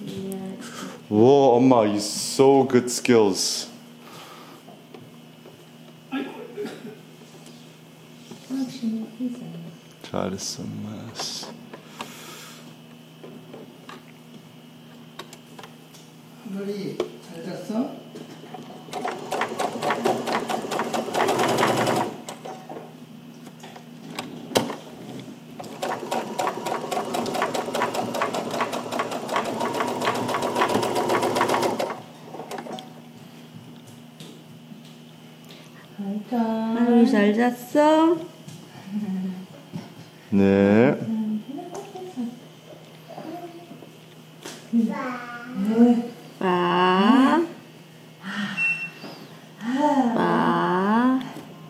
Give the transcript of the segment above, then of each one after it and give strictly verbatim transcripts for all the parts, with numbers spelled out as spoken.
Whoa, 엄마, you so good skills. 잘했어, 엄마. 하늘이 잘 잤어? 하늘이 잘 잤어? 네. 빠. 빠.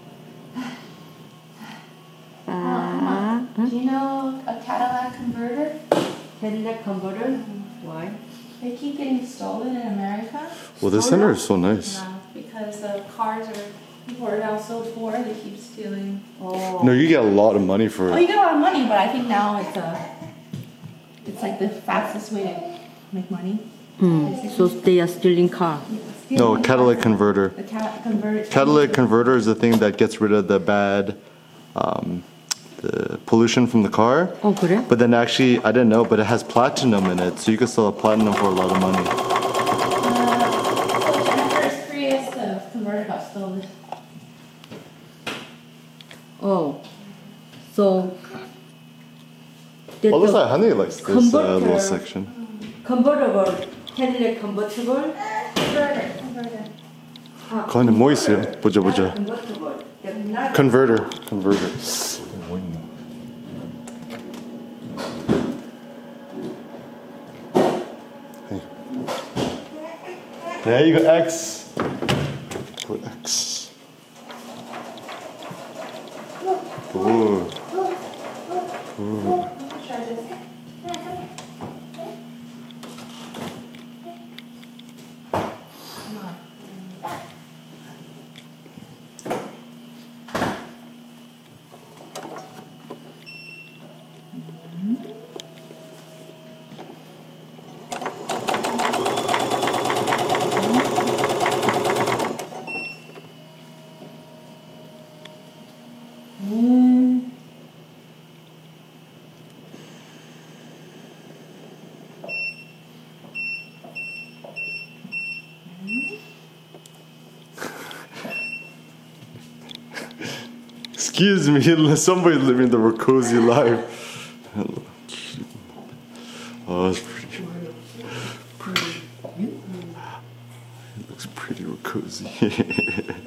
빠. Do you know a Cadillac converter? Cadillac converter? Why? They keep getting stolen in America. Well, the center is so nice. Yeah, because the cars are people are now so poor, they keep stealing. Oh. No, you get a lot of money for Oh, it. you get a lot of money, but I think now it's a, it's like the fastest way to make money. Mm. So they are stealing car. No, catalytic converter. The cat converter. Catalytic converter is the thing that gets rid of the bad, um, the pollution from the car. 어 그래? But then actually, I didn't know, but it has platinum in it, so you can sell a platinum for a lot of money. Uh, so Jennifer's Prius, the converter got stolen. Oh. So. Oh, looks like Honey likes this uh, Converter. little section. Convertible. Cadillac convertible. Converter, converter. 그 안에 뭐 있어요? 보자 보자. Convertible. Converter. Converter. 뭐 있나? There you go, X. Put X. Ooh. Ooh. Try this. Excuse me, somebody's living the Rakosi life. Oh, it's pretty. pretty. It looks pretty Rakosi.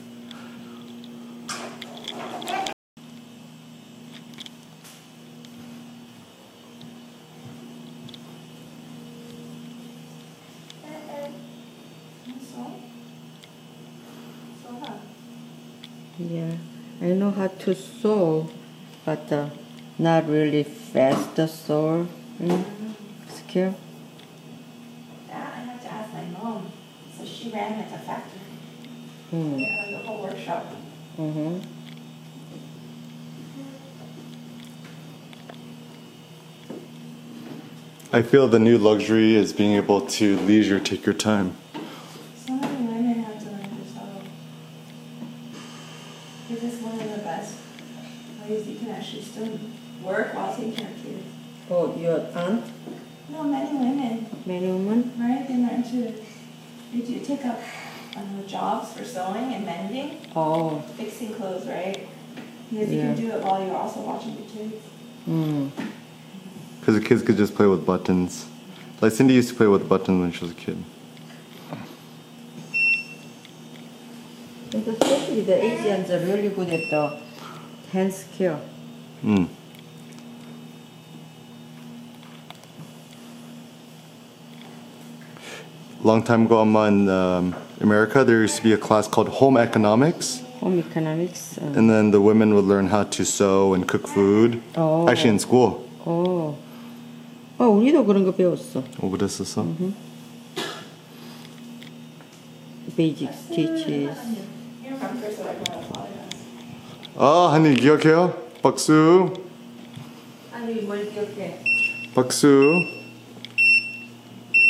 Yeah, I know how to sew, but uh, not really fast sew. Mm. Skill. That I have to ask my mom. So she ran like a factory. Mm. Yeah, the whole workshop. Mm-hmm. I feel the new luxury is being able to leisure take your time. So many women have to learn to sew. This is one of the best ways you can actually still work while taking care of kids. Oh, your aunt? No, many women, Many women? right? They learn to, they do take up uh, jobs for sewing and mending, Oh. fixing clothes, right? Because you Yeah. can do it while you're also watching the kids. Mm. Because the kids could just play with buttons. Like Cindy used to play with buttons when she was a kid. But especially the Asians are really good at the hand skill. Mm. Long time ago, Amma, in um, America, there used to be a class called Home Economics. Home economics. Uh, And then the women would learn how to sew and cook food. Oh. Actually, in school. 어. 어, 우리도 그런 거 배웠어. 어, 그랬었어? Basic teaches. You remember so I apologize. 아, 한일 기억해요? 박수. 아니, 뭘 기억해? 박수.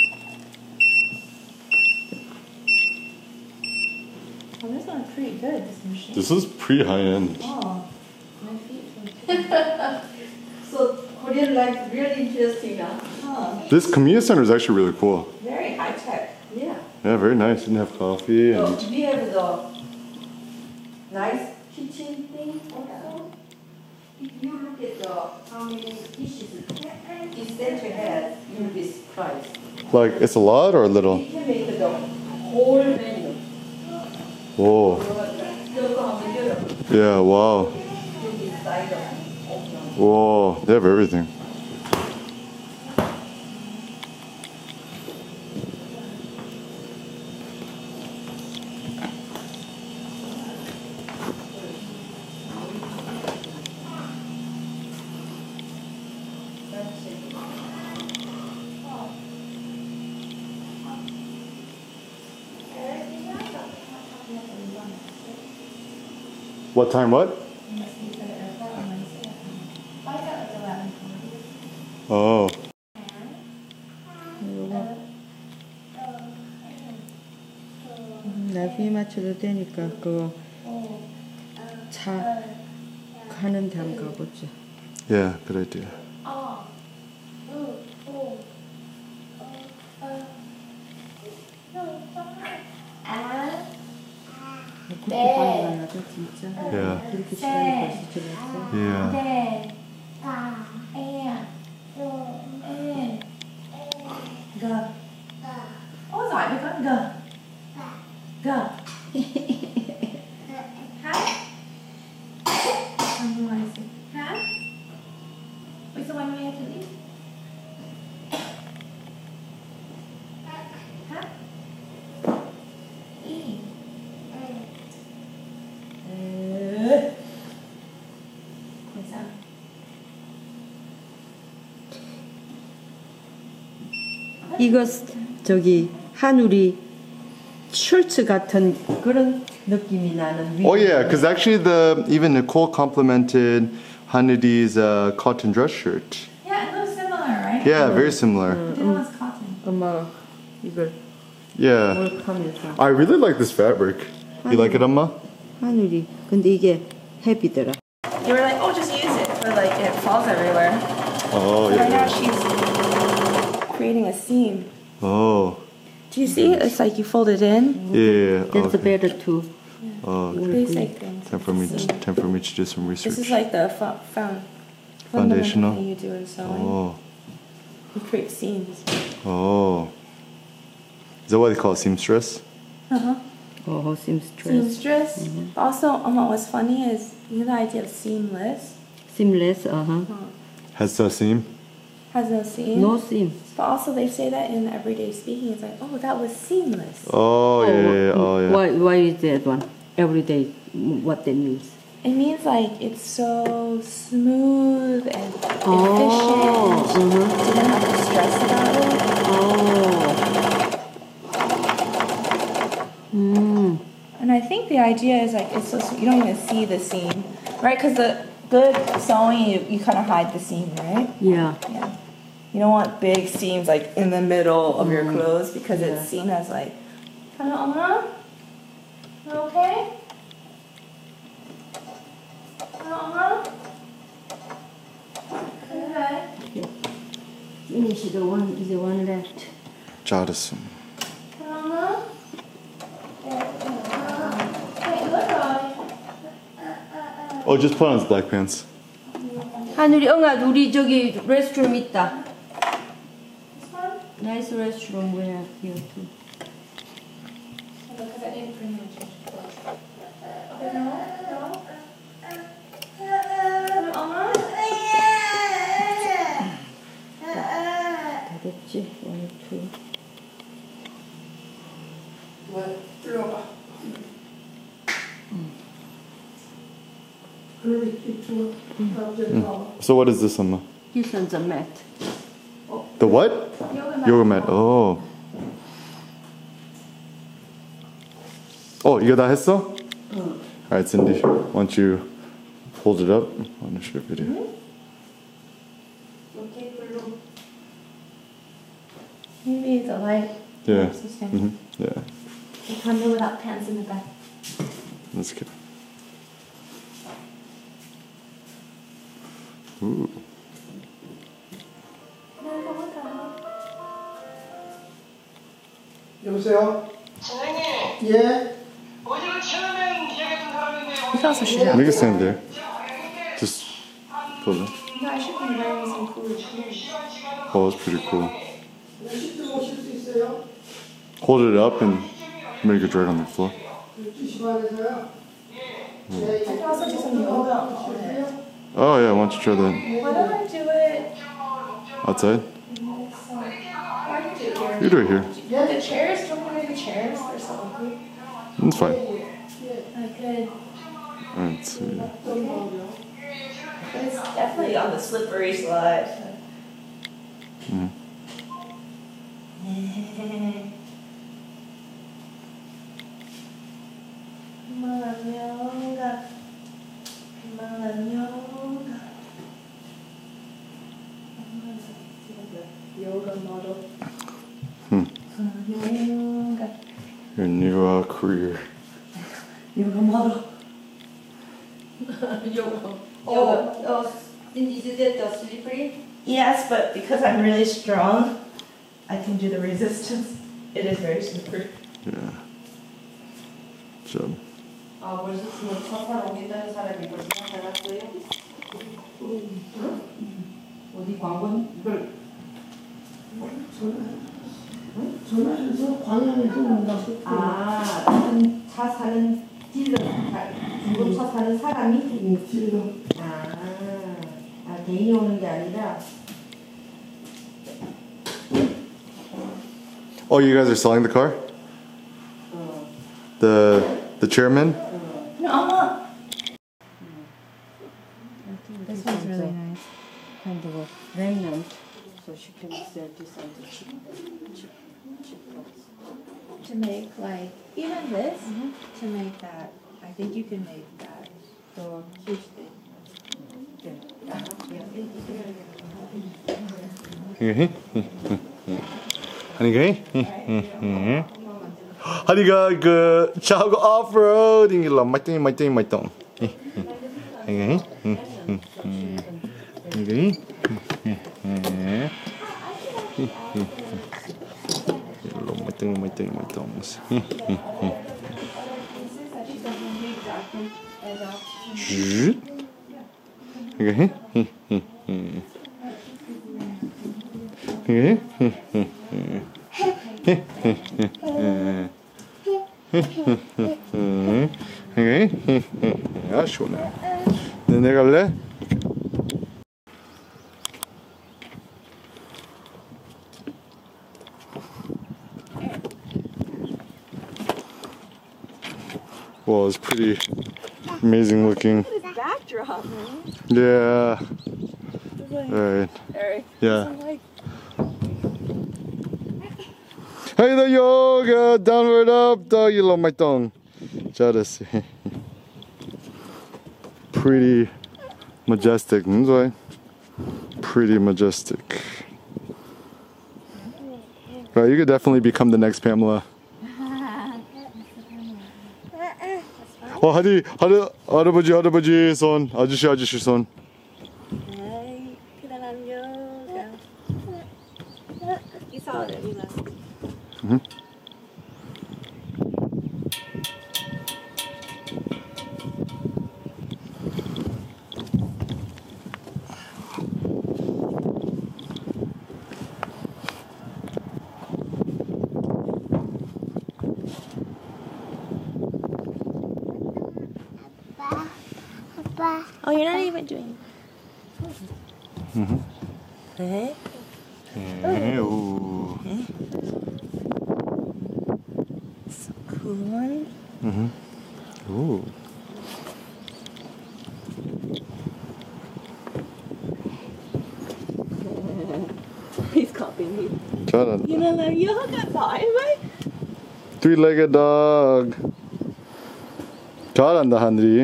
this machine. This is pretty high end. Oh, my feet. So Korean life really interesting, huh? Huh. This community center is actually really cool. Very high tech. Yeah. Yeah, very nice. You can have coffee So and we have the nice kitchen thing also. If you look at the how many dishes this center has, you'll be surprised. like it's a lot or a little. We can make the whole menu. Whoa. 이거 한번 열어. Yeah. Wow. 여기 사이드 오픈. Whoa. They have everything. What time? What? Oh. 나중에 맞춰도 되니까 그거 차 가는 데 한번 가보자. Yeah. Good idea. 그렇게 빨리 가나도 진짜. Yeah. 그렇게 시간이 벌써 지났어. Yeah. 네. 가. 에. 에. 가. 어, giỏi với con G. G. Hả? Không ngoài gì. Hả? Ôi sao anh nghe thử đi. Hả? Y. Ừ. Rồi sao? 이거 저기 하늘이 셔츠 같은 그런 느낌이 나는. Oh yeah, because actually the even Nicole complimented Hanudi's uh, cotton dress shirt. Yeah, it looks similar, right? Yeah, very similar. It was cotton. 엄마가 이걸 Yeah. 몰카면서 I really like this fabric. You like it, Amma? 하늘이 근데 이게 헤비더라. You were like, oh, just use it, but like it falls everywhere. Oh So right now yeah. she's creating a seam. Oh. Do you see? It's like you fold it in. Yeah. That's Okay. better too. Oh, okay. Basic things. Time for me. Time for me to do some research. This is like the fo- found Foundational? thing you do in sewing. Oh. You create seams. Oh. Is that why they call it seamstress? Uh-huh. Oh, seamstress. Seamstress. But also, um, what was funny is you know the idea of seamless Seamless, uh-huh. Has a seam? has no seam. No seam. But also they say that in everyday speaking. It's like, oh, that was seamless. Oh yeah. yeah, yeah. Oh yeah. Why, why is that one? Every day, what that means? It means like it's so smooth and Oh, efficient. mhm. You don't have to stress about it. Oh. Mm. And I think the idea is like it's so you don't even see the seam, right? Because the good sewing, you, you kind of hide the seam, right? Yeah. Yeah. You don't want big seams like in the middle of your clothes because Yeah. it's seen as like, kind of, uh-huh. You okay? Uh-huh. Okay. Finish the one, is the one left. 잘했어. Uh-huh. Hey, look on. Oh, just put on his black pants. 하늘이 엉아 우리 저기 레스트룸 있다. This one? Nice restroom we have here too. Because I didn't bring my change of clothes. Okay, no, no. Uh-huh. 다 됐지? One, two. So what is this, Amma? This one's a mat. The what? Yoga mat. Yoga mat. Oh. Oh, 이거 다 했어? 응. Alright, Cindy. Why don't you hold it up? I want to shoot a video. Okay, 별로. Maybe it's a light. Yeah. System. hmm Yeah. You come in without pants in the back. That's good. Ooh. 여보세요? 선생님, 예? 어제는 체험행 얘기했던 사람인데 You can also shoot out. Make it stand there. Just close it. You know, I should be wearing some cool shoes. Oh, it's pretty cool. 몇 시쯤 오실 수 있어요? Hold it up and make it drag on the floor. 열두 시 반에서요? 네, I can also do some yoga on it. Oh yeah, why don't you try that Why don't I do it? outside? Why do you do it here? You do it here. Yeah, the chairs. Do you want me to do the chairs or something? It's fine. I could. Alright, let's see. It's definitely on the slippery slide. Mm. Malam yoga. Malam yoga. Yoga model. Hmm. Yoga. Your new uh, career. Yoga model. Yoga. Oh, oh, is it the slippery? Yes, but because I'm really strong, I can do the resistance. It is very slippery. Yeah. Job. 아, 벌써 지금 첫판 옮긴다는 사람이 벌써 나타났어요? 어디 광고는? 이걸 전화해서 광양에서 온다고. 아, 다른 차 사는 딜러, 중고차 사는 사람이? 응, 딜러. 아, 아, 개인이 오는 게 아니라. Oh, you guys are selling the car? 어, The the chairman? No, I'm not. This one's really nice. Kind of a remnant, so she can sell this on the cheap, cheap, cheap price. To make like even this, to make that, I think you can make that the huge thing. 하니가 하니가 그 차하고 오프로딩 길로 마이팅 마이팅 마이팅 하니가 길로 마이팅 마이팅 마이팅 슛 하니가 아 시원해. 너네 갈래? Well, it's pretty amazing looking. Backdrop, man. Yeah. Alright. Eric. Yeah. Like, Hey the yoga, downward up dog, you love my tongue. 잘했어. Pretty majestic. right? Pretty majestic. Right, you could definitely become the next Pamela. 어, 하디, 하디, 할아버지, 할아버지 손, 아저씨, 아저씨 손. hey, 그다음 yoga. You saw it, Lila. Mhm. Oh, you're not even doing. Mhm. Hey. Ooh. Cool one. Mhm. Ooh. He's copying me. 잘한다. You know that yoga thought, am I? Three-legged dog. 잘한다, 하늘이.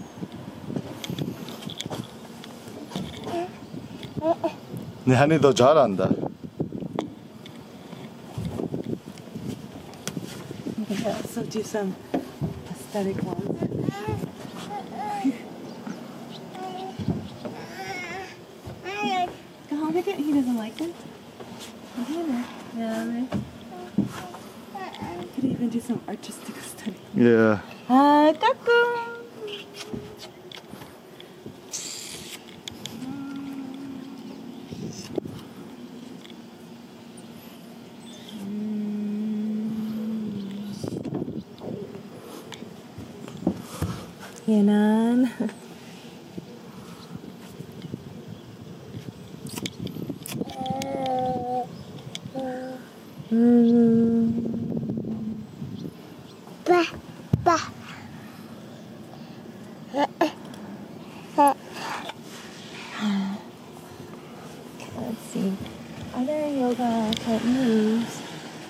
네, 하늘이 더 잘한다. We can also do some aesthetic ones. think it, he doesn't like it. Yeah, right. Could even do some artistic study. Yeah. Ah, cuckoo. Yanan. Bah, bah. Let's see. Other yoga type moves.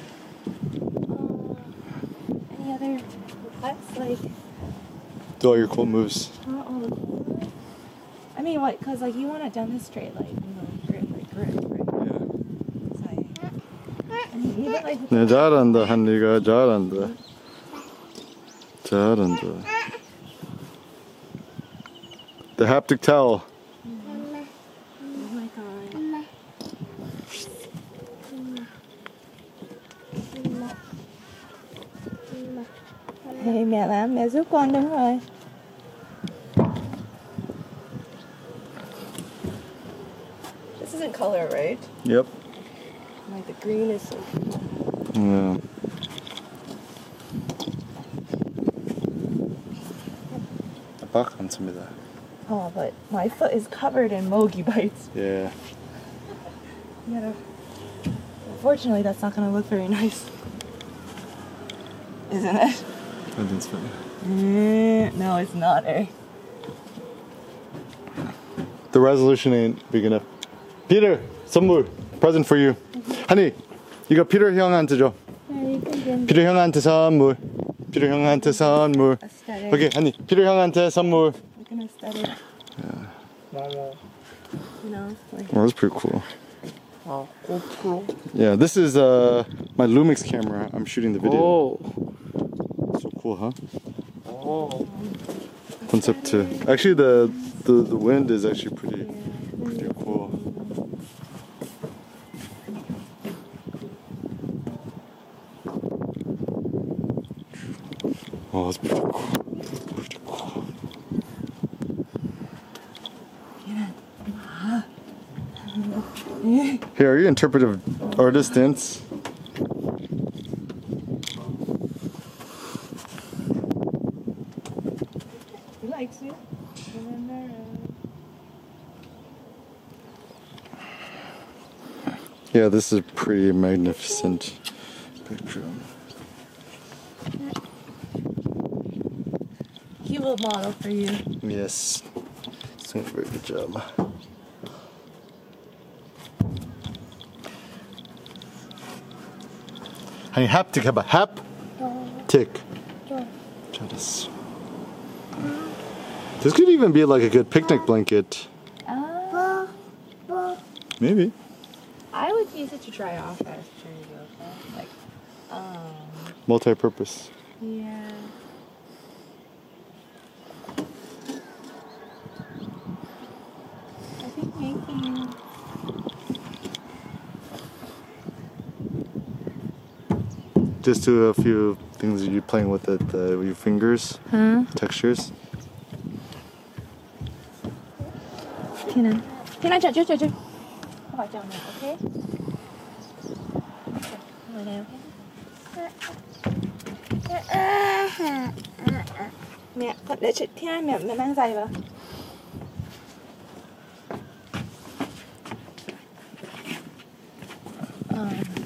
Uh, any other what's like Do all your cool moves. not all the cool moves? I mean what, cause like you wanna demonstrate like, you know, grip, like grip, right? It's like, I mean, even like 네, 잘한다. 한리가 잘한다. 잘한다. The haptic towel. oh my god. Hey, mẹ làm, mẹ giúp con đúng rồi. This isn't color, right? Yep. Like the green is so cool. Yeah. 빡 않습니다. Oh, but my foot is covered in mogi bites. Yeah. You gotta... Unfortunately, that's not gonna look very nice. Isn't it? I think it's funny. Mm, no, it's not, eh? The resolution ain't big enough. Peter, 선물, present for you. Honey, 이거 피터 형한테 줘. 피터 형한테 선물. 피터 형한테 선물. Aesthetic. Okay, honey, 피터 형한테 선물. Like an aesthetic. Yeah. You know, like... Oh, that's pretty cool. 아, 고프로. Yeah, this is uh my Lumix camera. I'm shooting the video. 오. So cool, huh? 오. Concept two. Actually, the the the wind is actually pretty pretty cool. Oh, that's pretty cool. Pretty cool. Here, are you interpretive artist dance? He likes you. Yeah, this is a pretty magnificent picture. He will model for you. Yes, he's doing a very good job. 아니 haptic 해봐. haptic. 잘했어. This could even be like a good picnic blanket. Uh, Maybe. I would use it to dry off as cherry yoga. Like, um, Multi-purpose. yeah. I think making... Just do a few things that you're playing with it, uh, with your fingers, Huh? textures. Tina. Tina, 저, 저, 저, 저. hỏi chồng này, ok? Ngồi nào, mẹ, con để chị Tina, mẹ, mẹ mang giày vào. Um.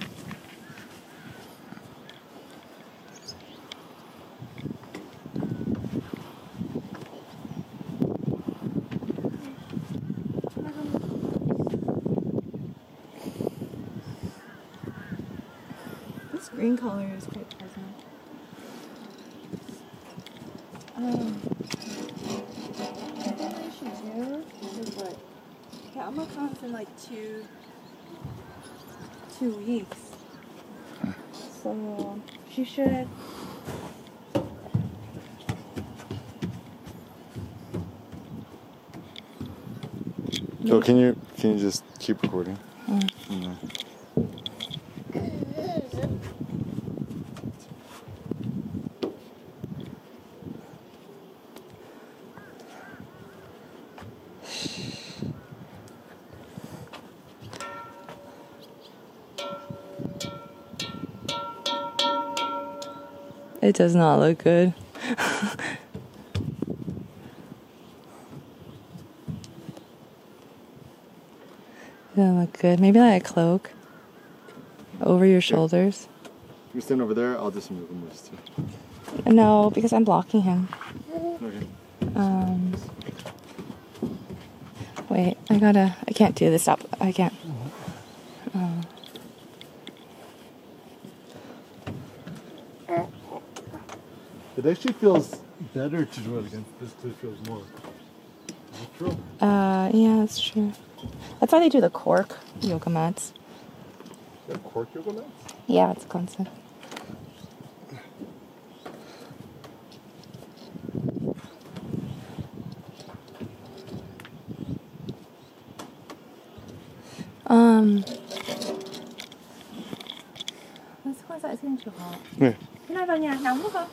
This green color is quite pleasant. Um, what I should do is like, yeah, I'm gonna come in like two, two weeks. So she should. So can you can you just keep recording? Mm. It does not look good. Doesn't look good. Maybe like a cloak over your shoulders. You stand over there. I'll do some yoga moves too. No, because I'm blocking him. Okay. Um. Wait, I gotta. I can't do this. Stop. I can't. Uh, It actually feels better to do it against this. It feels more natural. uh. Yeah, that's true. That's why they do the cork yoga mats. Yeah, cork yoga mats. Yeah, it's a concept. Um. 色彩清楚好。 네. Cái vào nhà nóng quá không?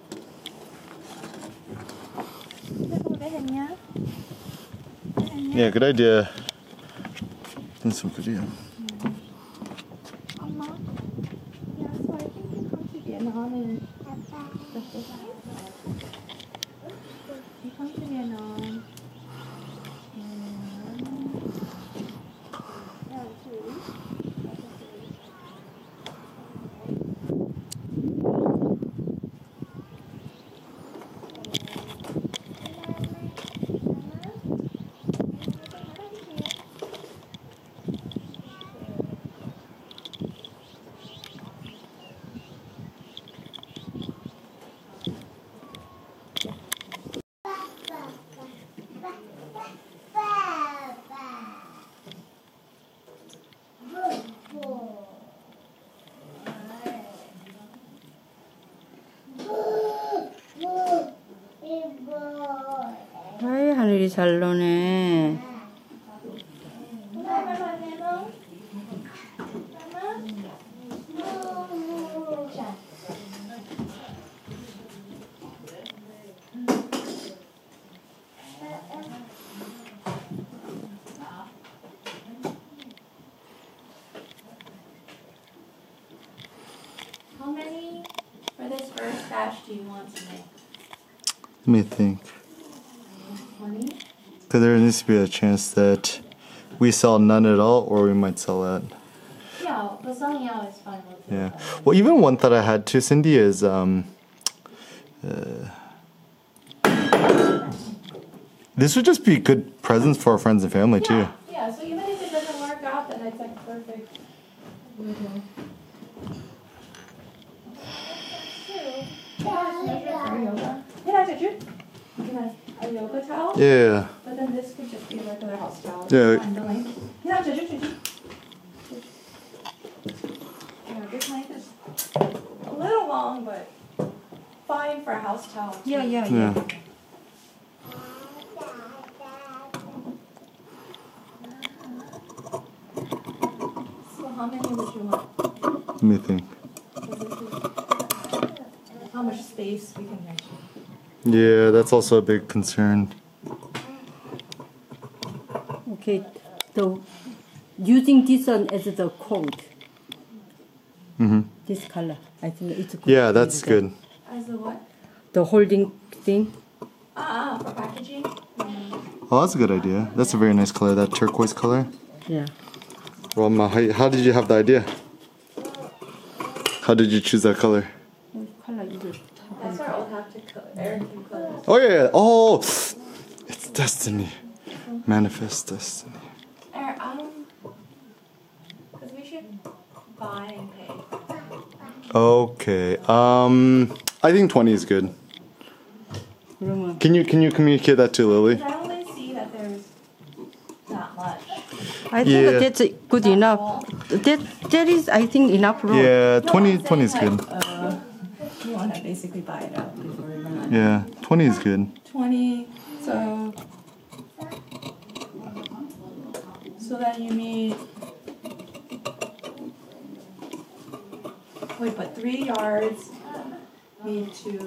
Cái cô để hình nhá. Yeah, good idea. That's some video. 엄마. Yeah, so I think you come to Vietnam and you come to Vietnam. 아이, 하늘이 잘 노네. How many for this first batch do you want to make? Let me think. twenty? Because there needs to be a chance that we sell none at all, or we might sell that. Yeah, the selling out is fine. We'll do Yeah. that. Well, even one that I had too, Cindy, is um. Uh, this would just be good presents for our friends and family too. Yeah, yeah, so even if it doesn't work out, then it's like perfect. A yoga towel, Yeah. but then this could just be a regular house towel. Yeah. Find the length. Yeah, Juju, Juju. Yeah, this length is a little long, but fine for a house towel. Yeah, yeah, Yeah. yeah. So how many would you want? Let me think. How much space we can measure? Yeah, that's also a big concern. Okay, the using this one as the coat. Mhm. This color, I think it's good. Yeah, that's The- good. As the what? The holding thing. Ah, for packaging? Oh, that's a good idea. That's a very nice color. That turquoise color. Yeah. Roma, how, how did you have the idea? How did you choose that color? color 이거. That's our old haptic color, Eric color. Oh yeah, yeah. Oh, it's destiny. Manifest destiny. Eric, um, because we should buy and pay. Okay. Um, I think twenty is good. 그러면 Can you can you communicate that to Lily? I only see that there's not much. I think Yeah. that's good enough. That that is, I think, enough room. Yeah, No, twenty, I'm twenty is saying, good. like, Uh, we want to basically buy it out before we run out. Yeah, twenty is good. twenty, so So then you need. Wait, but three yards need to.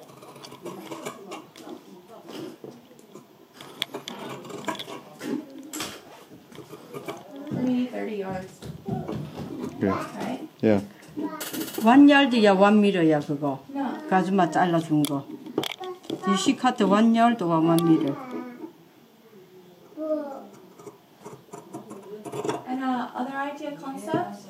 Three thirty yards, Yeah. right? Yeah. 원 yards야 원 미터야 그거. No. 그 아줌마 잘라준 거. You cut one yard or one meter? And uh, other idea concepts?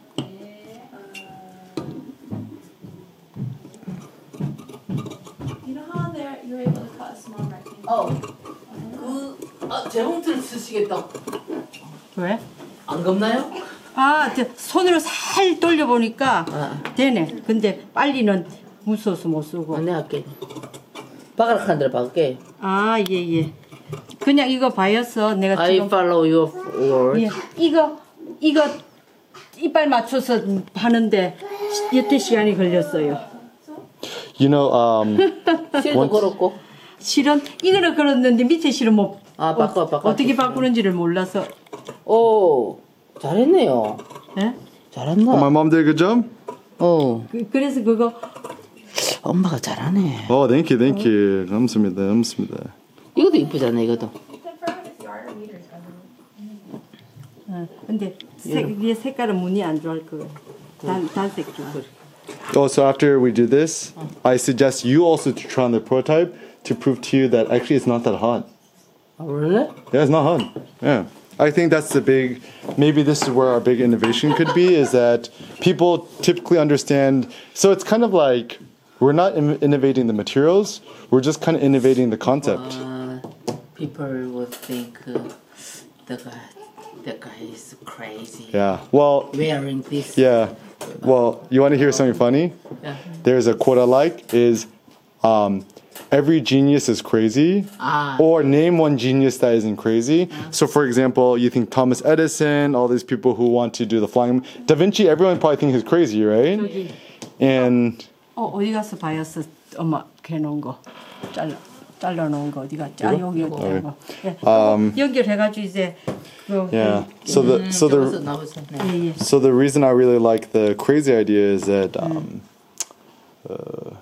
You know how there you're able to cut a small rectangle? 어, 그, 아, 재봉틀 쓰시겠다. 왜? 안 겁나요? 아, 저 손으로 살 돌려보니까 아. 되네. 근데 빨리는 무서워서 못 쓰고. 안 내할게. 바가락 한 대로 박을게. 아, 예, 예. 그냥 이거 봐였어. 내가 I 지금. follow your word. 예, 이거, 이거 이빨 맞춰서 하는데 여태 시간이 걸렸어요. You know, um, 실도 once- 걸었고. 실은 이거는 걸었는데 밑에 실은 뭐 아, 바꿔, 바꿔. 어떻게 바꾸는지를 몰라서. 오, 잘했네요. 예? 잘한다. oh, my mom did a good job. 어, 그, 그래서 그거 엄마가 잘하네. Oh, thank you, thank you. 감사합니다, 감사합니다. 이것도 이쁘잖아, 이것도. Confirm if yard or meters. 어, 근데 색, 위에 색깔은 무늬 안 좋아할 거예요. 단, 단색 좋아. Oh, so after we do this, I suggest you also to try on the prototype to prove to you that actually it's not that hot. 아, 원래? Yeah, it's not hot. Yeah. I think that's the big, maybe this is where our big innovation could be, is that people typically understand. So it's kind of like we're not in- innovating the materials, we're just kind of innovating the concept. Uh, people would think uh, the guy, the guy is crazy. Yeah. Well, Wearing this. yeah. Well, you want to hear something funny? Yeah. There's a quote I like is, um, every genius is crazy, Ah. or name one genius that isn't crazy. So, for example, you think Thomas Edison, all these people who want to do the flying, Da Vinci, everyone probably thinks he's crazy, right? 저기 And 어 어디 가서 봐였어 엄마 해놓은 거 잘라 잘라 놓은 거 어디 갔지? 아 여기 여기 네. 거. 예. 그거 연결해가지고 이제 그 yeah, so the so 나와서 the 나와서. 네. 예, 예. so the reason I really like the crazy idea is that um, uh,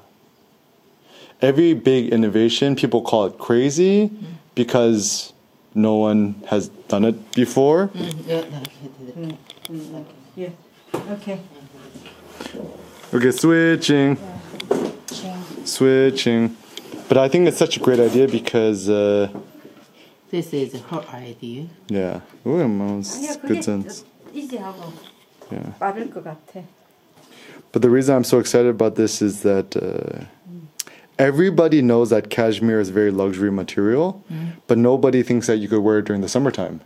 every big innovation people call it crazy because no one has done it before. 응, 예, 네, 네, 네. 예. 오케이. Okay, switching. Switching. But I think it's such a great idea because, uh, This is her idea. yeah. Ooh, mom's 아니야 그게 good sense. 이제 하고 Yeah. 빠를 것 같아. But the reason I'm so excited about this is that uh, everybody knows that cashmere is very luxury material, but nobody thinks that you could wear it during the summertime.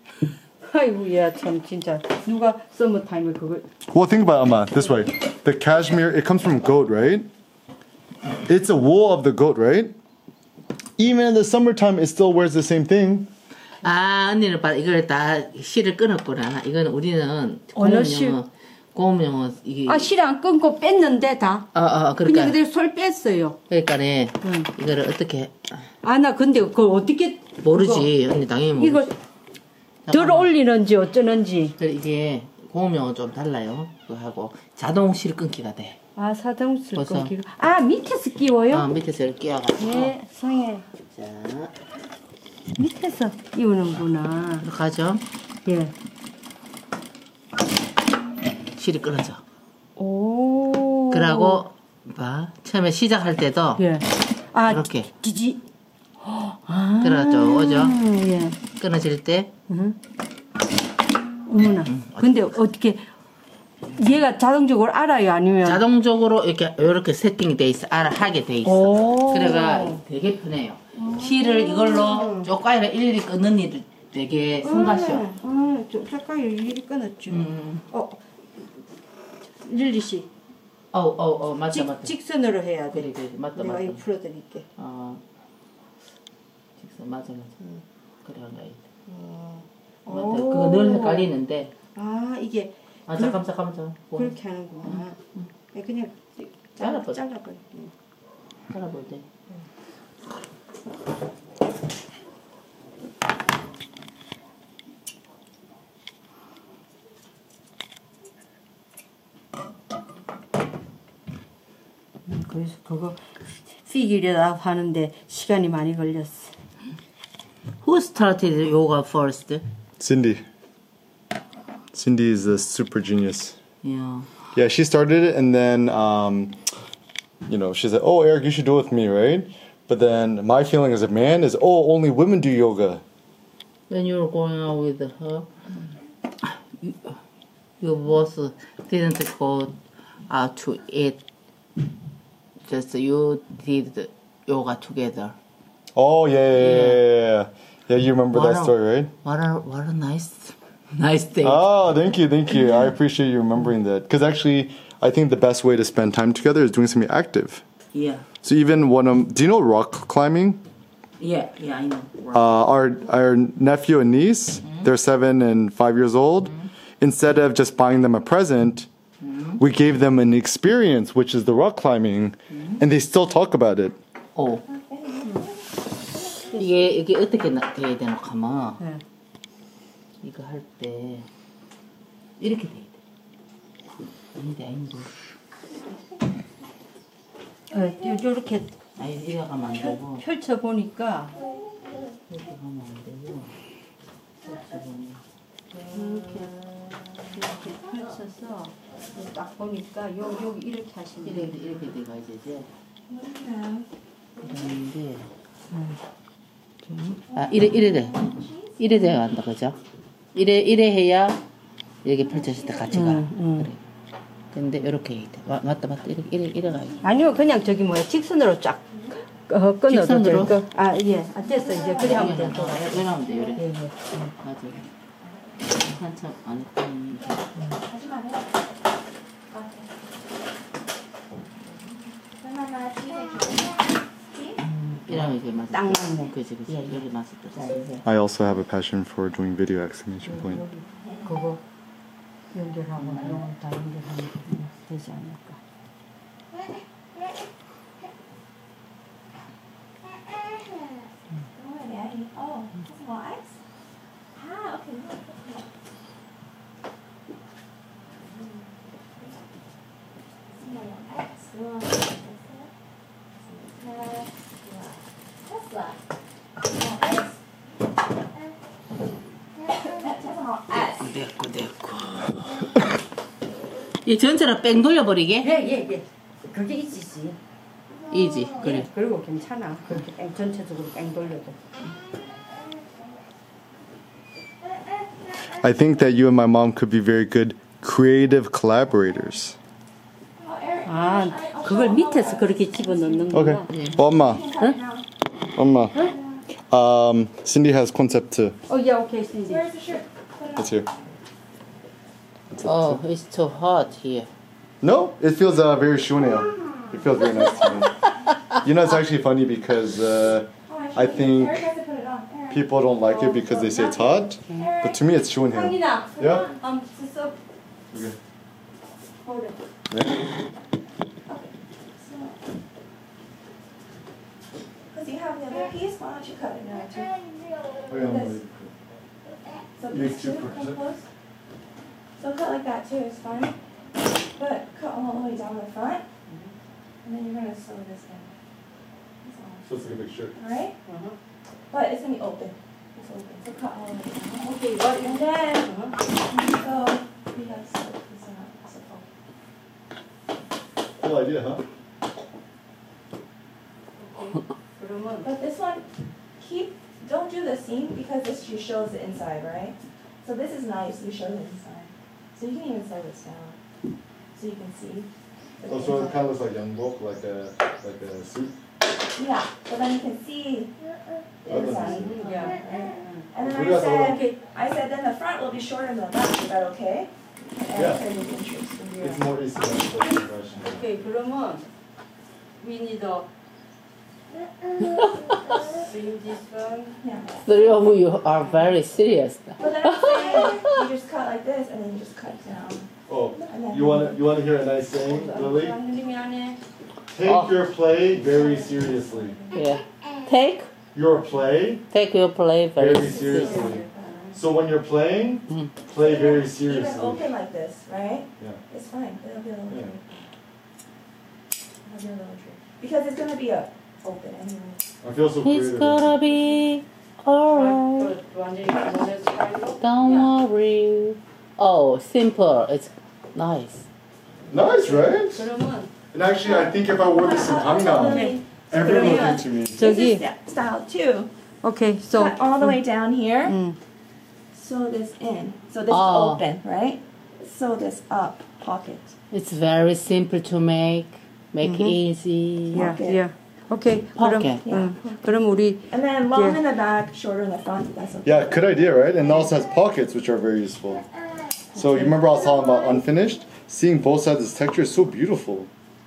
아이고야 참 진짜 누가 서머 타임에 그걸 Well, think about it, Amma, this way. The cashmere, it comes from goat, right? It's a wool of the goat, right? Even in the summertime, it still wears the same thing. 아, 언니는 봐, 이걸 다 실을 끊었구나. 이거는 우리는 어느 실? 고음용어, 고음용어 이게. 아 실 안 끊고 뺐는데 다 어, 어, 그냥 그러니까, 그대로 솔 뺐어요. 그러니까네. 응. 이거를 어떻게 아 나 근데 그걸 어떻게 모르지, 언니 당연히 모르지. 이걸 덜 올리는지 어쩌는지. 그래, 이게 고음용어 좀 달라요. 그거하고 자동 실 끊기가 돼. 아 사동술 벌써. 끊기가 아 밑에서 끼워요? 어, 밑에서 이렇게 끼워가지고. 예 성에 자, 밑에서 끼우는구나. 이렇게 하죠. 예. 실이 끊어져. 오. 그러고 봐, 처음에 시작할 때도 예. 아 이렇게 뒤지. 아. 들어죠, 오죠. 예. 끊어질 때 응. 어머나. 근데 어떻게 얘가 자동적으로 알아요 아니면? 자동적으로 이렇게 이렇게 세팅이 돼 있어, 알아 하게 돼 있어. 오. 그래가 되게 편해요. 실을 이걸로 쪽가위로 일일이 끊는 일이 되게 성가셔. 아, 저 잠깐 일일이 끊었죠. 음. 어. 릴리 씨. 어, 어, 어, 맞다, 직, 맞다. 직선으로 해야 돼. 그래, 그래, 맞다, 내가 맞다. 이거 풀어드릴게. 어, 직선 맞아, 맞아. 그래, 한 거야. 맞다. 오. 그거 늘 헷갈리는데. 아 이게 아, 잠깐, 잠깐만, 잠깐. 그렇게 하는구나. 그냥 잘라버려. 잘라버려. 잘라볼 때. 그래서 그거 figure it out 하는데 시간이 많이 걸렸어. Who started yoga first? Cindy. Cindy is a super genius. Yeah. Yeah, she started it, and then, um, you know, she said, "Oh, Eric, you should do it with me, right?" But then my feeling as a man is, "Oh, only women do yoga." When you were going out with her, you, you both didn't go out to eat. Just you did yoga together. Oh yeah, yeah, yeah, yeah. Yeah, yeah you remember What that a- story, right? What a what a nice, nice day. Oh, thank you, thank you. I appreciate you remembering that. Because actually, I think the best way to spend time together is doing something active. Yeah, So even when um, do you know rock climbing? yeah, yeah. I know. Uh, our our nephew and niece, they're seven and five years old. Instead of just buying them a present, we gave them an experience, which is the rock climbing, and they still talk about it. 오. 이게 이게 어떻게 나- 돼야 되나 하면 네. 이거 할 때 이렇게 돼야 돼. 아닌데 아닌데. 어, 요렇게 아니 이렇게 가면 안 되고 펼쳐 보니까 이렇게 가면 안 되고 이렇게 보면 이렇게 이렇게 펼쳐서 딱 보니까 요 여기 이렇게 하시면 이렇게 돼요. 이렇게 돼가 이제 그런데 아 이래 이래 돼 이래 돼야 한다 그죠? 이래 이래 해야 이렇게 펼쳤을 때 같이 가. 음, 음. 그래. 근데 이렇게 해야 돼. 와, 맞다 맞다 이렇게 이래 이래 가야 돼. 아니요, 그냥 저기 뭐야 직선으로 쫙 어, 끊어도 직선으로? 될 거. 아 예, 아, 됐어 이제 그래 하면 될 거. 이래 하면 돼 이렇게. 예, 예. 맞아. 한참 안 했던. 이러면 이게 맞아. 딱 맞네. 그지 그지. 여기 맞을 때. 자 이제 I also have a passion for doing video exclamation point. 여기 그거 연결하고 이런 다 연결하면 되지 않을까. Oh, this is more ice? Ah, okay. Tesla. 됐고 됐고. 이 전체로 뺑 돌려버리게? 예예 예. 그게 있지. 이지 그래. 그리고 괜찮아. 그렇게 뺑 전체적으로 뺑 돌려도. I think that you and my mom could be very good creative collaborators. 아, 그걸 밑에서 그렇게 집어넣는 Okay. 거야. Oh, 엄마. 엄마. Um, Cindy has concept too. 어, 예, 오케이, 신지. Where's the shirt? Put it on. It's here. Oh, it's too hot here. No, it feels uh, very shuneo. It feels very nice to me. You know, it's actually funny because uh, Oh, I should- think Eric has to put it on. Eric. people don't like it because they say it's hot, but to me it's shuneo. 황이나, Yeah? 음, 써. Okay. hold it. Yeah? Because you have the other piece, why don't you cut it now too? Oh, yeah, This. So You these too, two come Priscilla. close. So cut like that too, it's fine. But cut all the way down the front. And then you're going to sew this in. That's all. So it's like a big shirt. Alright? Uh-huh. But it's going to be open. It's open. So cut all the way down. 오케이, 이거 And then, so we have to sew this out. So Cool idea, huh? 그러면 But this one, keep, don't do the seam because this just shows the inside, right? So this is nice, you show the inside. So you can even sew this down, so you can see. the Oh, so it inside. kind of looks like yangbok, like a like a suit. Yeah, but then you can see the Oh, that's inside. nice. 야, And then We I got some- said, I said then the front will be shorter than the back, is that okay? And Yeah. I said with interest. It's more easy than the impression. 오케이, 그러면 we need a seam this one. Yeah. Three of you are very serious. But then I'm saying, you just cut like this and then you just cut down. Oh, And then you want to you want to hear a nice saying, Lily? 장님 미안해. Take Oh. your play very seriously. Yeah. Take Your play take your play very, very seriously. So when you're playing, play very Even seriously. open like this, right? Yeah. It's fine, it'll be a little Yeah. bit. Have your little tree. Because it's gonna be a open anyway. I feel so It's creative. gonna be alright. 완전히 기본의 스타일로. Don't worry. Oh, simple. It's nice. Nice, right? 그러면 And actually, I think if I wore this in Hangnam, everyone would think to me. This 저기 is style too. okay, so Cut all the way down here. 음. Sew this in. So this Oh. is open, right? Sew this up, pocket. It's very simple to make. Make easy. yeah, pocket. yeah. Okay. 그럼 Pocket. 음, 그럼 우리 And then long Yeah. in the back, shorter in the front. That's okay. Yeah, good idea, right? And it also has pockets, which are very useful. So you remember I was talking about unfinished? Seeing both sides of this texture is so beautiful.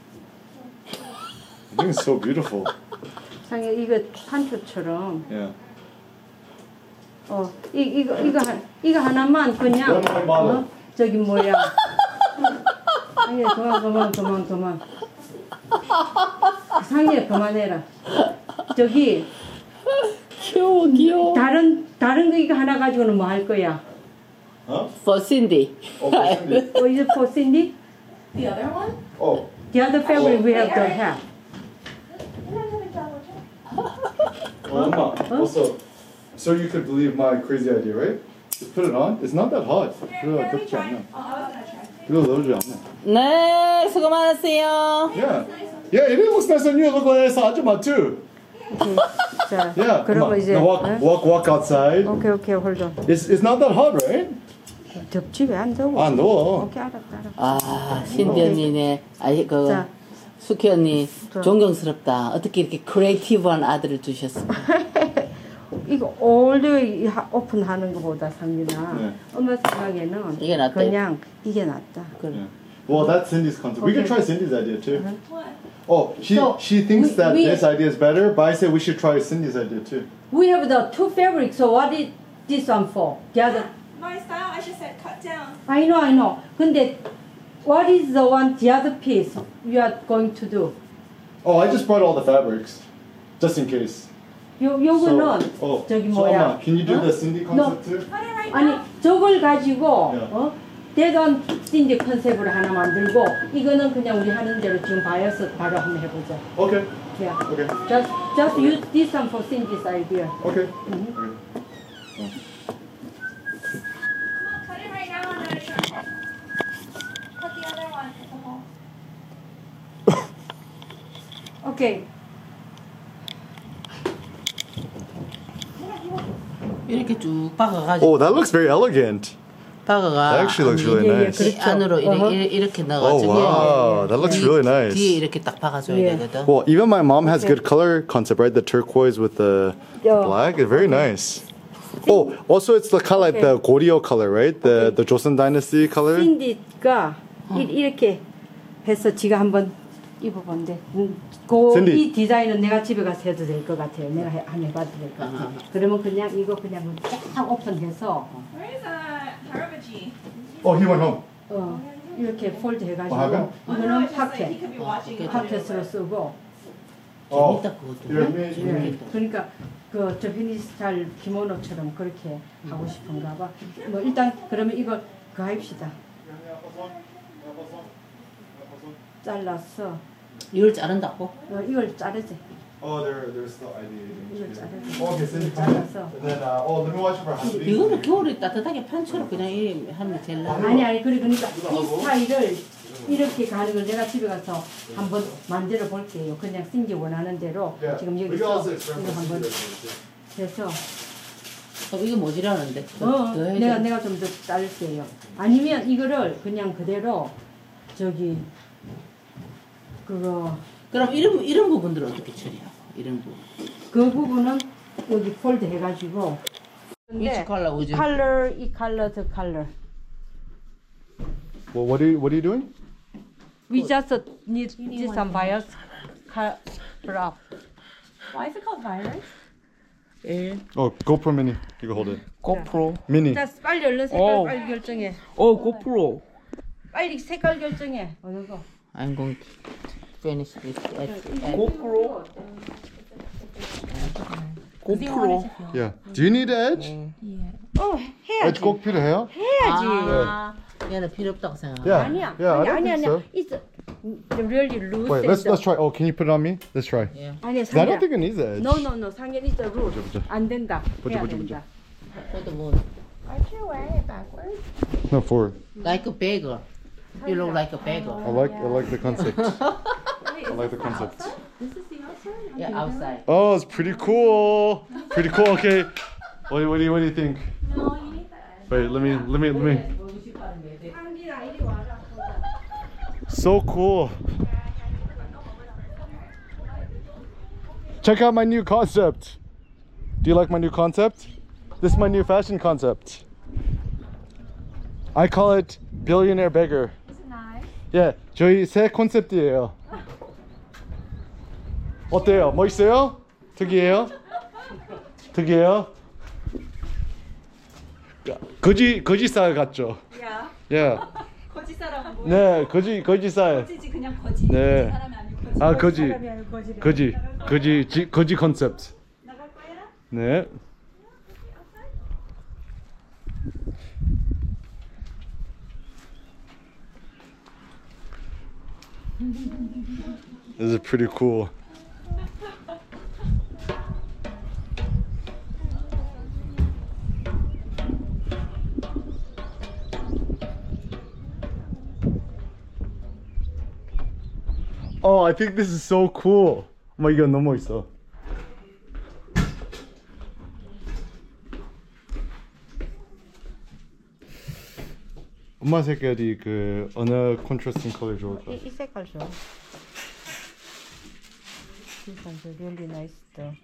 I think it's so beautiful. 상에 이거 판초처럼 Yeah. 어, 이 이거 이거 한 이거 하나만 그냥 one point model. 어? 저기 뭐야? 상에 그만 그만 그만 그만. 상에 그만해라. 저기 귀여워, 귀여워. 다른 다른 거 이거 하나 가지고는 뭐 할 거야? Huh? For Cindy. Oh, for Cindy. 어, is it for Cindy? The other one? Oh. The other fabric we have to have. Well, Emma, also, so you could believe my crazy idea, right? Just put it on. It's not that hot. 그거 덥지 않아. Oh, I was gonna try. 그거 넣어주지 않아. 네, 수고 많았어요. Yeah. Yeah, it looks nice on you. Look like it's 아줌마 too. 자, Yeah. 그러면 Emma, 이제 now walk, 응? walk, walk outside. 오케이 오케이 hold on. It's it's not that hot, right? 덥지 왜 안 더워? 안 더워. 오케이 알았다 알았다. 아, 신디 언니네. 아이, 그, 자. 수키 언니, 자. 존경스럽다. 어떻게 이렇게 크리에이티브한 아들을 두셨을까? 이거 올드 오픈하는 것보다 상윤아 네. 엄마 생각에는 이게 낫다. 그냥 이게 낫다. Yeah. Well, that's Cindy's concept. We could Okay. try Cindy's idea too. What? Oh, she So, she thinks we- that we- this idea is better, but I say we should try Cindy's idea too. We have the two fabrics. So what is this one for? The other. My style, I just said cut down. I know, I know. 근데 what is the one, the other piece you are going to do? Oh, I just brought all the fabrics, just in case. 요 요거는 So, oh, 저기 so 뭐야? Emma, can you do 어? the Cindy concept too? Cut it right 아니 now. 저걸 가지고 야. 어? 대던 틴디 컨셉으로 하나 만들고 이거는 그냥 우리 하는 대로 지금 봐서 바로 한번 해보자. Okay. Yeah. Okay. Just just use this one for Cindy's idea. Okay. Mhm. Okay. Cut it right now and then cut the other one at the hole. Okay. 이렇게 쭉 박아가지고. Oh, that looks very elegant. 박아가. That actually looks really 예, 예, nice. 그렇죠. 안으로 이렇게, 어허. 이렇게 Oh 넣어가지고. wow, that looks 뒤- really nice. 뒤에 이렇게 딱 박아줘야 예. 되거든. Well, even my mom has good color concept, right? The turquoise with the Yeah. black is very nice. Oh, also it's the color like the Goryeo color, right? The the Joseon Dynasty color. Cindy가 이- 이렇게 해서 지가 한번 입어본대. 음, 그, Cindy. 이 디자인은 내가 집에 가서 해도 될 것 같아요. 내가 해, 한번 해봐도 될 것 같아요. 그러면 그냥 이거 그냥 쫙 오픈해서 Where is uh, Harabaji? Oh, he went home. 어, 이렇게 폴드 해가지고 어, 하면? Oh, no, 이거는 it's just like he 파켓, could be watching it. 파켓으로 쓰고 Oh, 재밌다, 그것도. here, me, 예, me. 그러니까 그 저피니스 스타일 기모노처럼 그렇게 하고 싶은가 봐. 뭐 일단 그러면 이걸 그 합시다. 잘라서 이걸 자른다고? 어, 이걸 자르지. Oh, they're they're still ideating. 이걸 자르지. Oh, okay, Cindy. 잘라서. And then, uh, oh, let me watch for Halloween. 이거는 겨울에 따뜻하게 판처럼 그냥 이 하면 제일 나아. 아니 아니 그래 그러니까 이 스타일을 이렇게 가는 걸 내가 집에 가서 한번 만들어 볼게요. 그냥 신기 원하는 대로 Yeah, 지금 we can 여기서 also 이거 experiment with 한번 Cindy. 해서 어, 이거 모자라는데. 더, 어 더 해야 내가 돼. 내가 좀 더 자를게요. 아니면 이거를 그냥 그대로 저기 그거 그럼 이런 이런 부분들은 어떻게 처리하고? 이런 부분. 그 부분은 여기 폴드 해가지고. Which color would you? 컬러 이 컬러 저 컬러. Well, what are you what are you doing? We just need this some bias color. Why is it called virus? 일 Oh, GoPro Mini. You can hold it. 고프로. Mini. 자 빨리 얼른 색깔 어. 빨리 결정해. 어 고프로. 빨리 색깔 결정해. 어느 거? I'm going to finish this. At, at. 고프로. 고프로. Yeah. Do you need edge? 어 해야지. Edge 꼭 필요해요? 해야지. 아, 얘는 필요 없다고 생각해. Yeah. 아니야. Yeah, I 아니 don't 아니 think 아니야. so. It's really loose. Wait, let's and- let's try. Oh, can you put it on me? Let's try. 예. 아니야, 'Cause I don't 상현. think it needs edge. No, no, no. 상현 is a rule. 보자, 보자. 안 된다. 보자, 해야 보자, 보자. 된다. 그것도 뭐 Aren't you wearing it backwards? No, forward. like a beggar. You look like a beggar. I like I like the concept. I like the concept. This is the outside? Yeah, outside. Oh, it's pretty cool. Pretty cool. Okay. What do- what do you what do you think? No, you need the edge. Wait, let me let me let me. So cool. Check out my new concept. Do you like my new concept? This is my new fashion concept. I call it billionaire beggar. Is it nice? 예, 저희 새 컨셉이에요. 어때요? 멋있어요? 특이해요? 특이해요? 거지 거지살 같죠? 야, 예. 거짓 사람은 뭐야? 네, 거지 거지살. 거지지 그냥 거지. 네. 사람이 아니고 거지. 아, 거지. 사람이 아니고 거지래. 거지 거지 지, 거지 컨셉트. 나갈 거야? 네. This is pretty cool. Oh, I think this is so cool. 어머, 이거 너무 멋있어. 엄마 색깔이 그 어느 컨트라스팅 컬러 좋을까? 이, 이 색깔 좋아. This one's really nice though.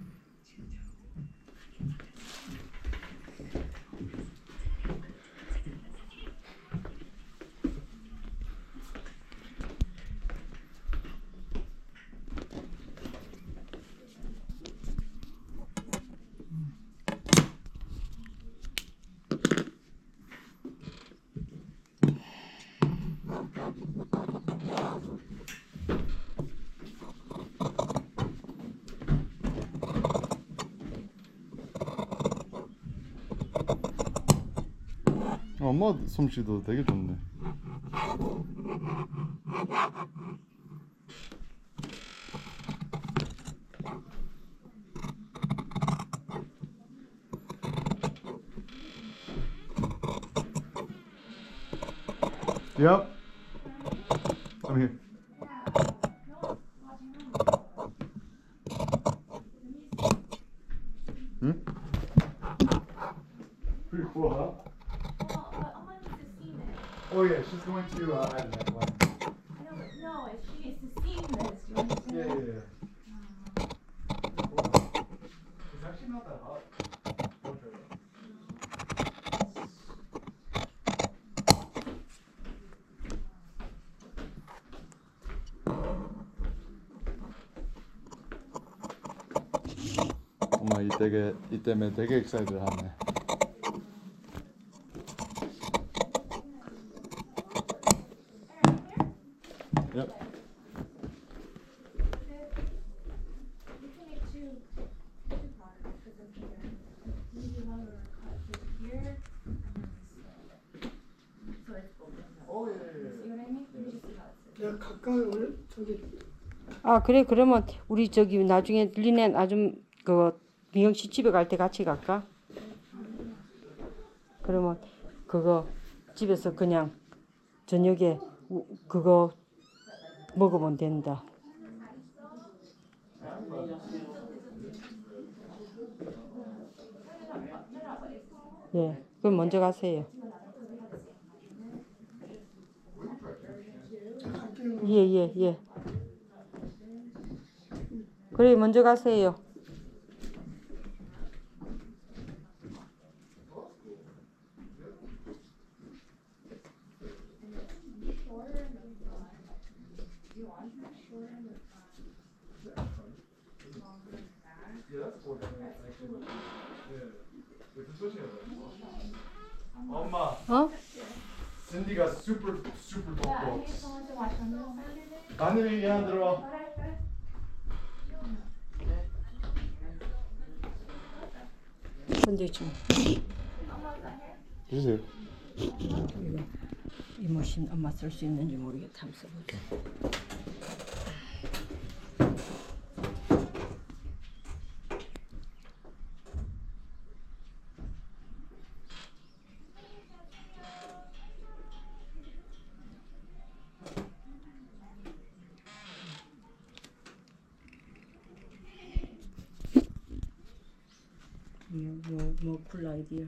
엄마 솜씨도 되게 좋네. Yep. I'm here. Hmm? Pretty cool, huh? Oh yeah, she's going to uh, add that one. I know, but no, if she needs to see this, do you understand? Yeah, yeah, yeah. Cool. It's actually not that hot. Don't try that. 엄마 이 되게 이 때문에 되게 excited 하네. Yep. You can make two, two products because of here. Maybe one will cut through here and then this. So it's open. Oh yeah, See what I mean? Let me just see how it's. 내가 가까이 올 저기 아 그래 그러면 우리 저기 나중에 리넨 아줌 그 미영 씨 집에 갈 때 같이 갈까? 그러면 그거 집에서 그냥 저녁에 우- 그거 먹으면 된다. 예, 그럼 먼저 가세요. 예, 예, 예. 그래, 먼저 가세요. 엄마, 어? 신디가 super super 덕덕. 마늘이 얘안 들어. 건들지 마. 주세요. 이 머신 엄마 쓸 수 있는지 모르겠다. 한번 써보자. 뭐, 뭐, 쿨 아이디어.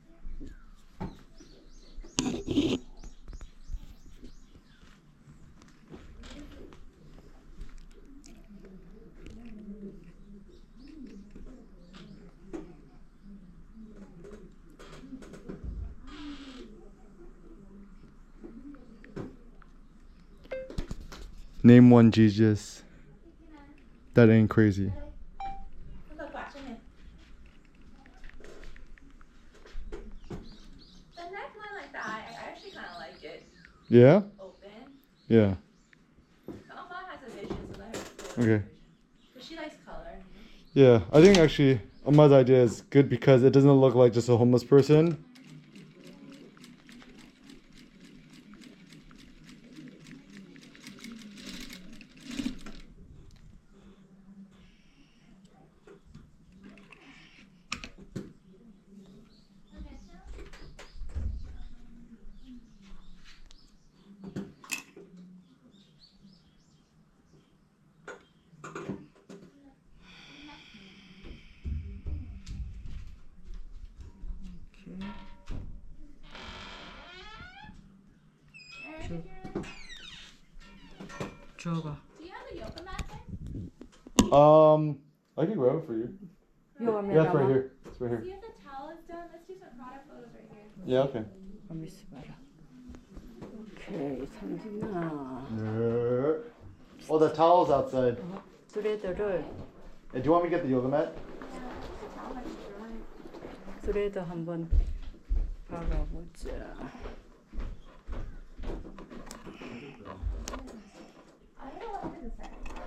Name one Jesus. That ain't crazy. The neckline like that, I actually kind of like it. Yeah? Open. Yeah. Alma has a vision, so let her do it. Okay. Because she likes color. Yeah, I think actually Amma's idea is good because it doesn't look like just a homeless person. 줘봐. Do you have a yoga mat there? Um, I can grab it for you. 요가 Yeah, it's right here. It's right here. See if the towel is done. Let's do some product photos right here. Yeah, okay. 한번 있어봐라. 오케이, 상진아. Yeah. Oh, the towel's outside. 스레더를 Hey, do you want me to get the yoga mat? 스레더 한번 박아보자. I don't know what this is.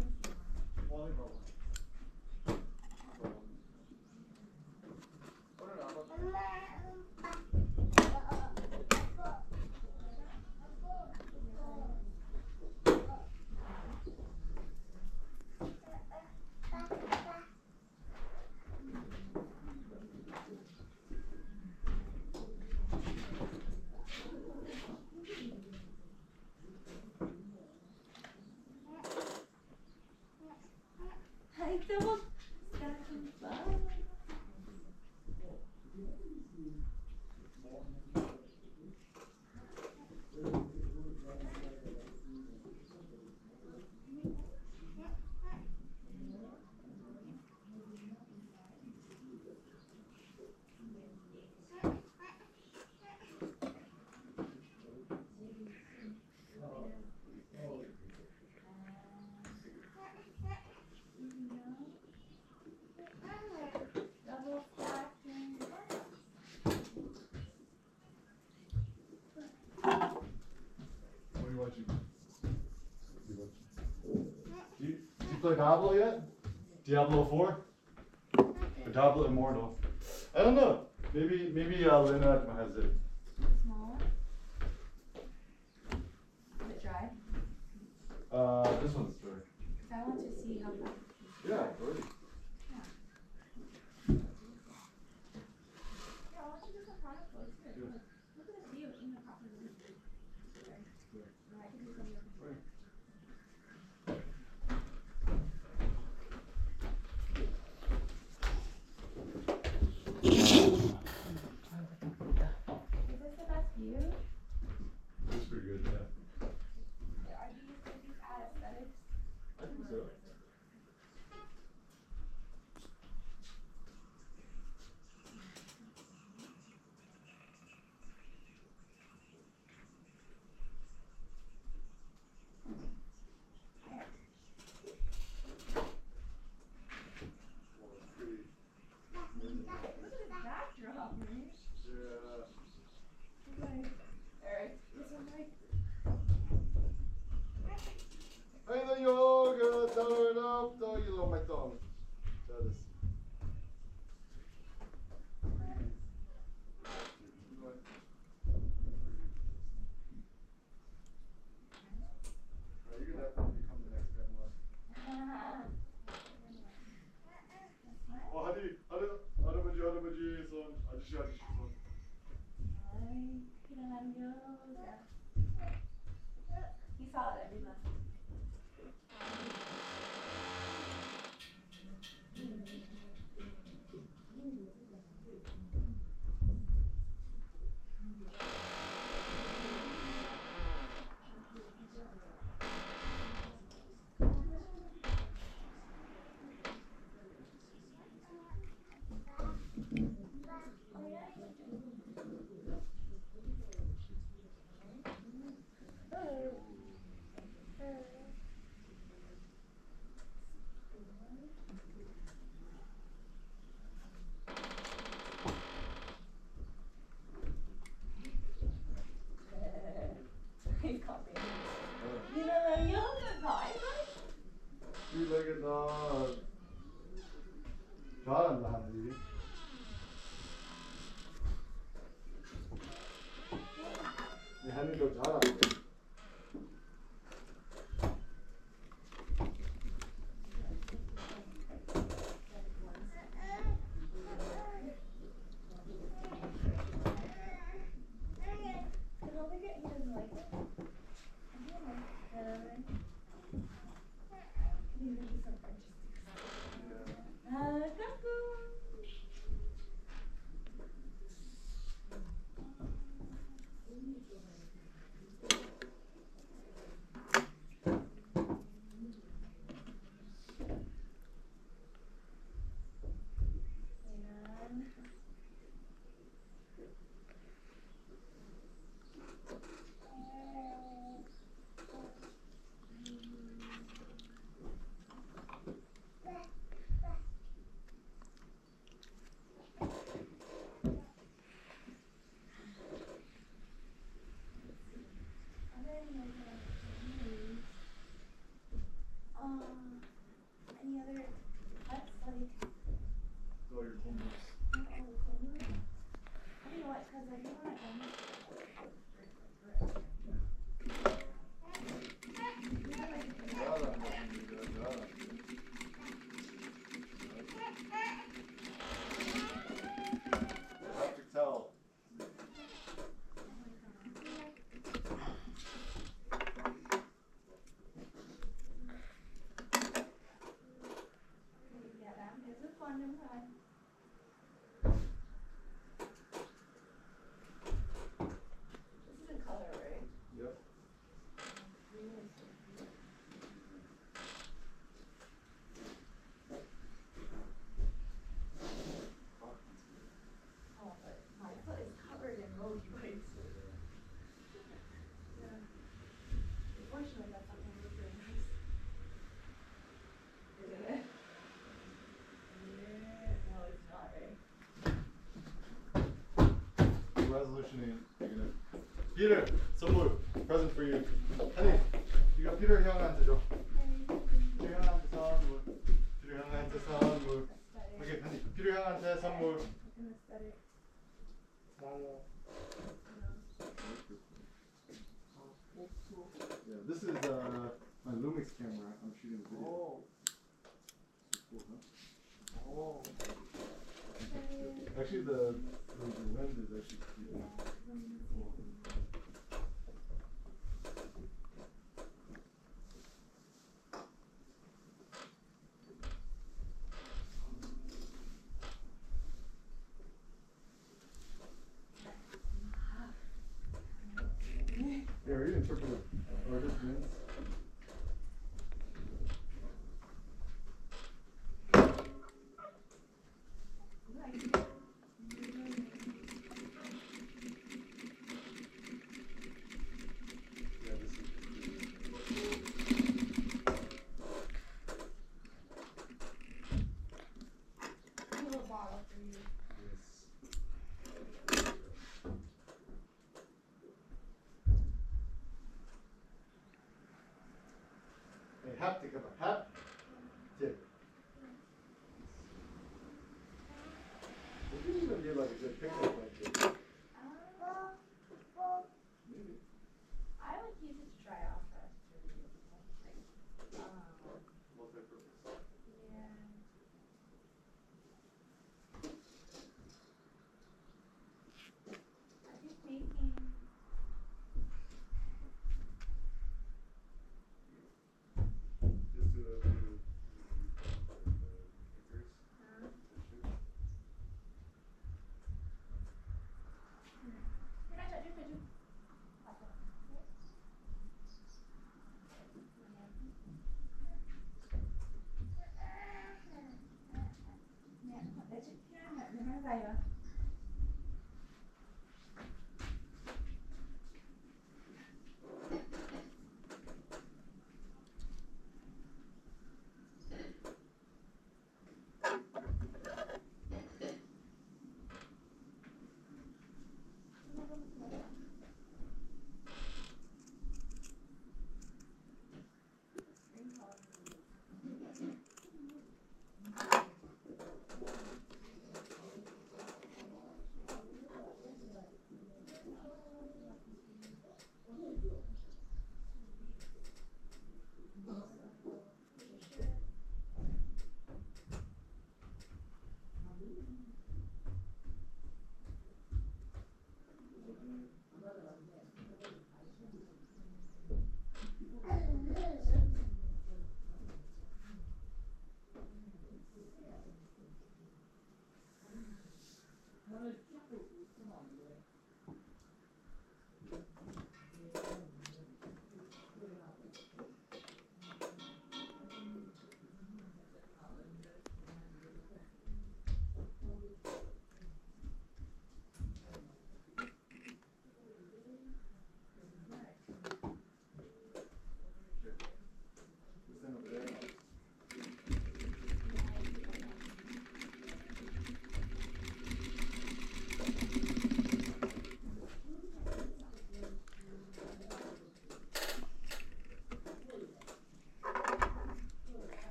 Ay, estamos cansados. Double stacking. What are you watching? What are you watching? Do you, do you play Diablo yet? Diablo four? Or Diablo Immortal? I don't know. Maybe maybe uh, Lena has it. Smaller. Is it dry? Uh, this one's dry. Because I want to see how fast. Yeah, already. Yeah, I want you to do some product photos too. Look, look at the view in the property. Right, I can do some of your- Is this the best view? That's pretty good, yeah. Are these, are these add aesthetics? I think so. Look at the backdrop, man. Yeah. It's like, alright, this one like, Hey, the yoga, turn up, the you love my thumb. That is. three-legged dog. 잘한다 하늘이. 네, 하늘도 잘한다. Any other pets? Like, Oh, your homework. I don't know what, because I don't want 잘한다 하늘이가 잘한다. I have to tell. Yeah, that is a fun one. This is in color, right? Yep. Oh, but my foot is covered in rose bites. Yeah. Unfortunately, that's not gonna look very nice. Isn't it? Yeah, no, it's not, right? Resolution eight. You're gonna. Peter, 선물. Present for you. Honey, 이거 피터 형한테 줘. 피터 형한테 선물. 피터 형한테 선물. 오케이, honey. 피터 형한테 선물. In aesthetic. 고마워. Yeah, this is uh, my Lumix camera. I'm shooting the video. Oh. Cool, huh? Oh. Actually, the, the, the wind is actually cute. Cool. Yeah, are you interpreting artist wins? Yeah, this is. A little bottle for you. Yes. Hey, haptic of a hat tip. We could even get like a good picnic like this. Uh, Maybe. I would use it to try off first. Like, um, Multi-purpose. yeah. I think making. Just do a few uh, pictures. Uh, to shoot.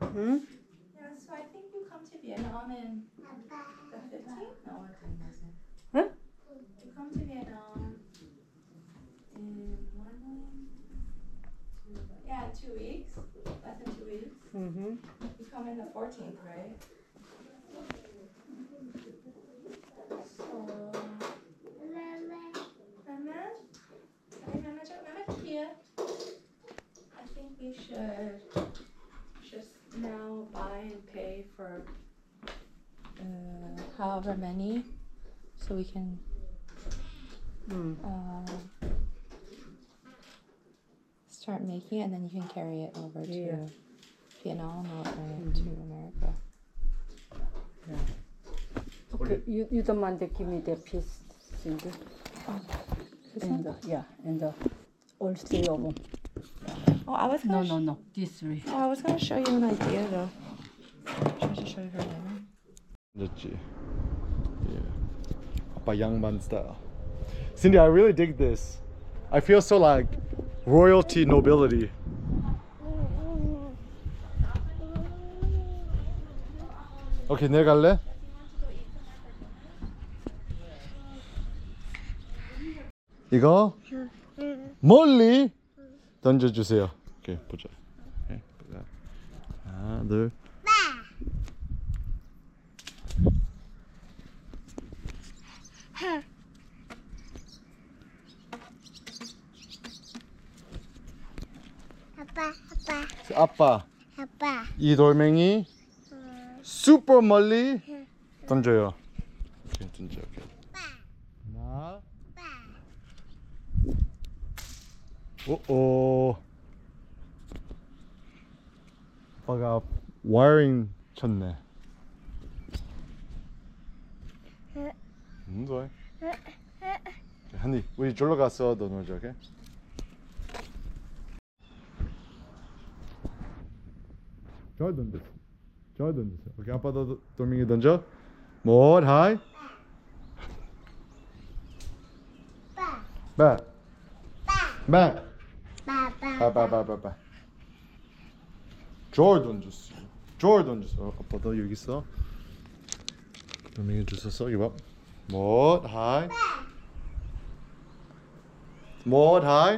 응? Yeah, so I think you come to Vietnam in the fifteenth? No, what time was it? Huh? You come to Vietnam in one month? Two, yeah, two weeks. Less than two weeks. 음. You come in the fourteenth, right? So, Mama, Hey, Mama, Mama here. I think we should just now buy and pay for uh, however many, so we can 음. uh, start making it, and then you can carry it over to Yeah. Vietnam or uh, to America. Okay, you you don't mind to give me the piece, Cindy? And the, yeah, and the all three of them. Oh, I was No, gonna no, no, these three. Oh, I was gonna show you an idea though. Should I just show you her later? 됐지. Yeah. 아빠 양반 style. Cindy, I really dig this. I feel so like royalty nobility. 오케이, 내려갈래? 이거 멀리 던져주세요. 오케이, 보자. 오케이, 보자. 하나, 둘. 아빠, 아빠, 아빠, 아빠. 이 돌멩이 슈퍼 멀리 던져요. 오케이, 던져. 오케이. 하나. 오오. 아빠가 와이어링 쳤네. 음, 좋아. 한이, 우리 졸러 가서 너 놀자, 오케이? 잘 던졌어. 잘 던졌어. 오케이, 아빠도 돌멩이 던져. 뭘 하이? 백. 백. 바바바바바. 절 던졌어. 절 던졌어. 아빠도 여기 있어. 돌멩이 주웠어. 이거 봐. 못 하이. 못 하이.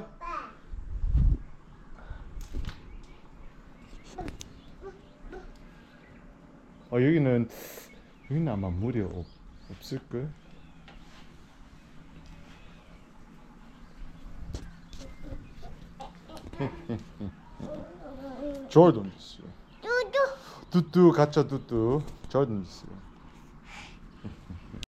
어, 여기는 여기는 아마 물이 없, 없을 걸. 조던 주스. 뚜뚜 가짜 뚜뚜 조던 주스.